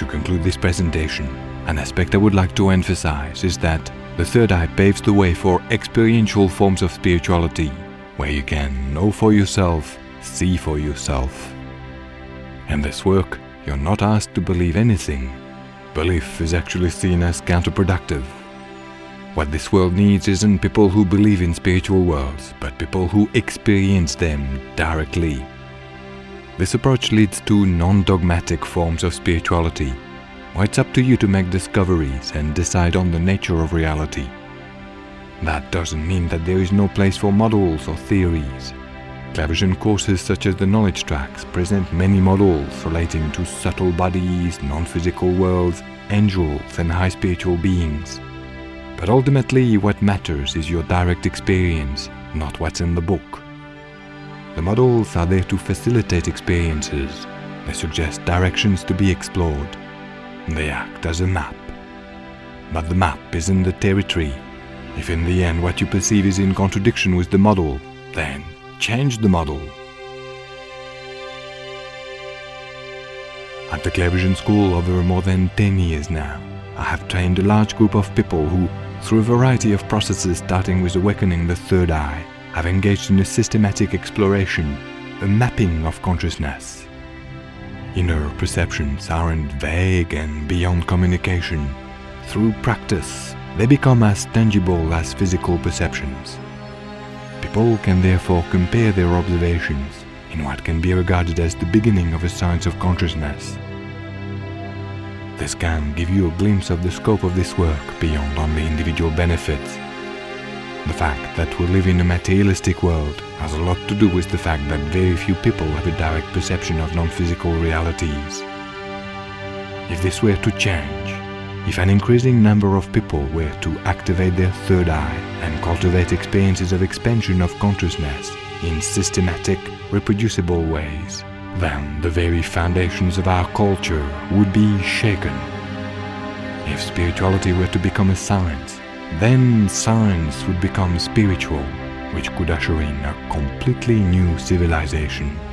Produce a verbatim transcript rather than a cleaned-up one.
To conclude this presentation, an aspect I would like to emphasize is that the third eye paves the way for experiential forms of spirituality, where you can know for yourself, see for yourself. In this work, you're not asked to believe anything. Belief is actually seen as counterproductive. What this world needs isn't people who believe in spiritual worlds, but people who experience them directly. This approach leads to non-dogmatic forms of spirituality, where it's up to you to make discoveries and decide on the nature of reality. That doesn't mean that there is no place for models or theories. Clevervision courses such as the Knowledge Tracks present many models relating to subtle bodies, non-physical worlds, angels and high spiritual beings. But ultimately, what matters is your direct experience, not what's in the book. The models are there to facilitate experiences. They suggest directions to be explored. They act as a map. But the map isn't the territory. If in the end what you perceive is in contradiction with the model, then change the model. At the Clevervision School over more than ten years now, I have trained a large group of people who, through a variety of processes starting with awakening the third eye, have engaged in a systematic exploration, a mapping of consciousness. Inner perceptions aren't vague and beyond communication. Through practice, they become as tangible as physical perceptions. People can therefore compare their observations in what can be regarded as the beginning of a science of consciousness. This can give you a glimpse of the scope of this work beyond only individual benefits. The fact that we live in a materialistic world has a lot to do with the fact that very few people have a direct perception of non-physical realities. If this were to change, if an increasing number of people were to activate their third eye and cultivate experiences of expansion of consciousness in systematic, reproducible ways, then the very foundations of our culture would be shaken. If spirituality were to become a science, then science would become spiritual, which could usher in a completely new civilization.